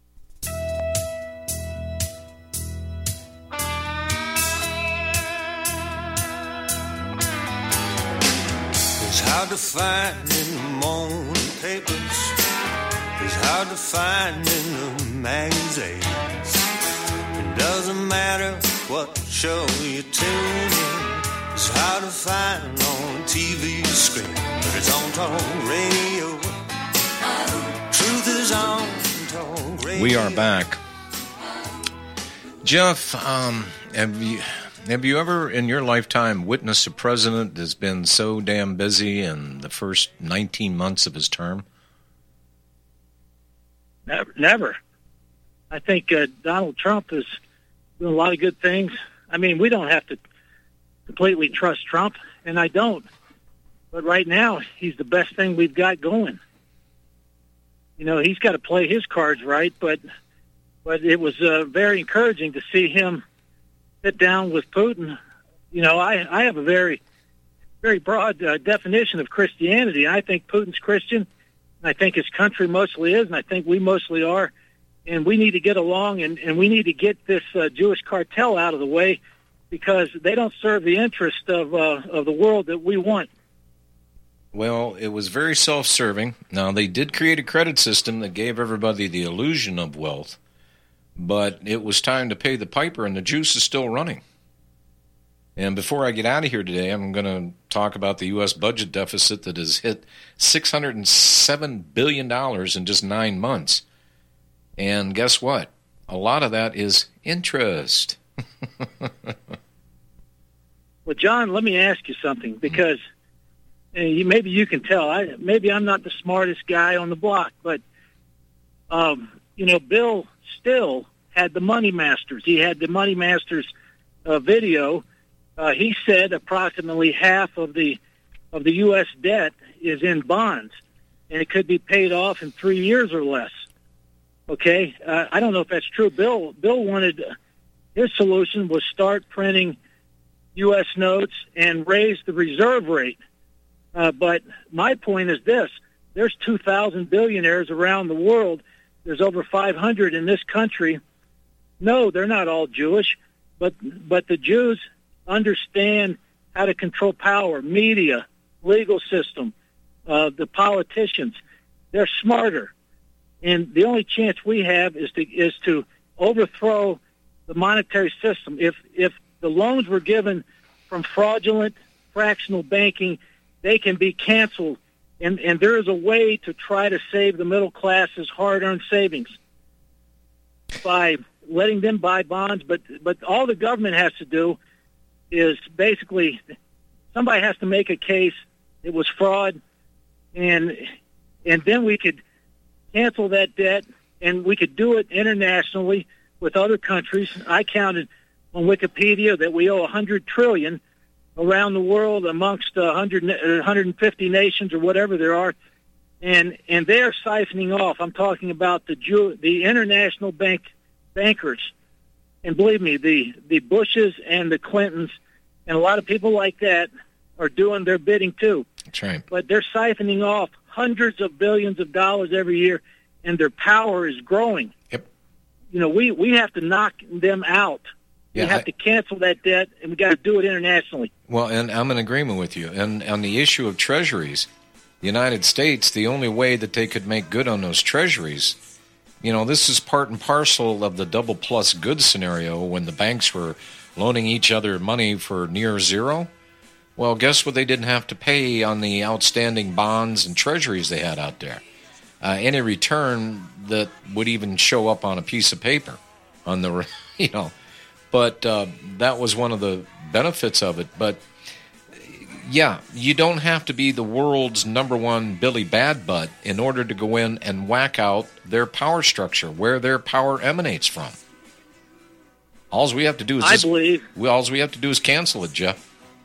It's hard to find in the morning papers. It's hard to find in the magazines. It doesn't matter what show you tune in. It's hard to find on T V screen, but it's on talk radio. Truth is on talk radio. We are back. Jeff, um, have you have you ever in your lifetime witnessed a president that's been so damn busy in the first nineteen months of his term? Never. Never. I think uh, Donald Trump is doing a lot of good things. I mean, we don't have to completely trust Trump, and I don't. but right now he's the best thing we've got going. You know, he's got to play his cards right, but but it was uh, very encouraging to see him sit down with Putin. You know, I, I have a very, very broad uh, definition of Christianity. I think Putin's Christian, and I think his country mostly is, and I think we mostly are. And we need to get along, and, and we need to get this uh, Jewish cartel out of the way, because they don't serve the interest of uh, of the world that we want. Well, it was very self-serving. Now, they did create a credit system that gave everybody the illusion of wealth, but it was time to pay the piper, and the juice is still running. And before I get out of here today, I'm going to talk about the U S budget deficit that has hit six hundred seven billion dollars in just nine months. And guess what? A lot of that is interest. Well, John, let me ask you something, because uh, you, maybe you can tell. I, maybe I'm not the smartest guy on the block, but, um, you know, Bill Still had the Money Masters. He had the Money Masters uh, video. Uh, he said approximately half of the of the U S debt is in bonds, and it could be paid off in three years or less. Okay, uh, I don't know if that's true. Bill Bill wanted, his solution was start printing U S notes and raise the reserve rate. Uh, but my point is this: there's two thousand billionaires around the world. There's over five hundred in this country. No, they're not all Jewish, but but the Jews understand how to control power, media, legal system, uh, the politicians. They're smarter. And the only chance we have is to is to overthrow the monetary system. If if the loans were given from fraudulent fractional banking, they can be canceled. And, and there is a way to try to save the middle class's hard-earned savings by letting them buy bonds. But but all the government has to do is basically somebody has to make a case it was fraud, and and then we could cancel that debt, and we could do it internationally with other countries. I counted on Wikipedia that we owe one hundred trillion dollars around the world amongst one hundred, one hundred fifty nations or whatever there are, and and they're siphoning off. I'm talking about the Jew, the international bank bankers, and believe me, the the Bushes and the Clintons and a lot of people like that are doing their bidding too. That's right. But they're siphoning off hundreds of billions of dollars every year, and their power is growing. Yep. You know, we, we have to knock them out. Yeah, we have I, to cancel that debt, and we got to do it internationally. Well, and I'm in agreement with you. And on the issue of treasuries, the United States, the only way that they could make good on those treasuries, you know, this is part and parcel of the double plus good scenario when the banks were loaning each other money for near zero. Well, guess what they didn't have to pay on the outstanding bonds and treasuries they had out there? Uh, any return that would even show up on a piece of paper on the, you know, but uh, that was one of the benefits of it. But yeah, you don't have to be the world's number one Billy Bad Butt in order to go in and whack out their power structure, where their power emanates from. All we have to do is I just, believe. All we have to do is cancel it, Jeff.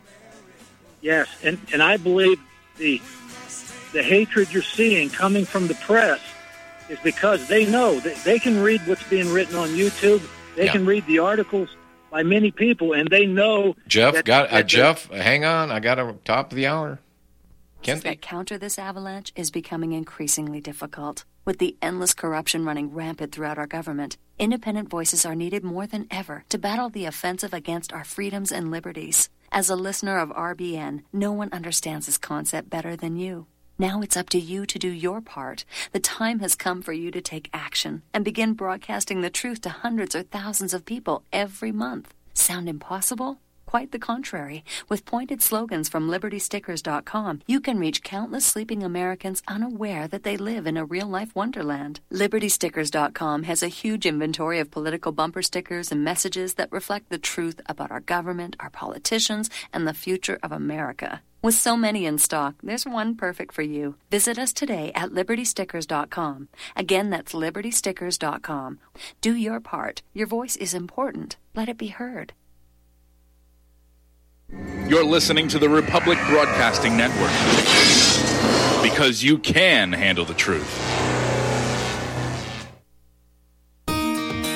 Yes, and, and I believe the the hatred you're seeing coming from the press is because they know that they can read what's being written on YouTube. They yeah. can read the articles by many people, and they know. Jeff, that, got that uh, Jeff, hang on. I got a top of the hour. Can't that they? Counter this avalanche is becoming increasingly difficult. With the endless corruption running rampant throughout our government, independent voices are needed more than ever to battle the offensive against our freedoms and liberties. As a listener of R B N, no one understands this concept better than you. Now it's up to you to do your part. The time has come for you to take action and begin broadcasting the truth to hundreds or thousands of people every month. Sound impossible? Quite the contrary. With pointed slogans from Liberty Stickers dot com, you can reach countless sleeping Americans unaware that they live in a real-life wonderland. Liberty Stickers dot com has a huge inventory of political bumper stickers and messages that reflect the truth about our government, our politicians, and the future of America. With so many in stock, there's one perfect for you. Visit us today at Liberty Stickers dot com. Again, that's Liberty Stickers dot com. Do your part. Your voice is important. Let it be heard. You're listening to the Republic Broadcasting Network, because you can handle the truth.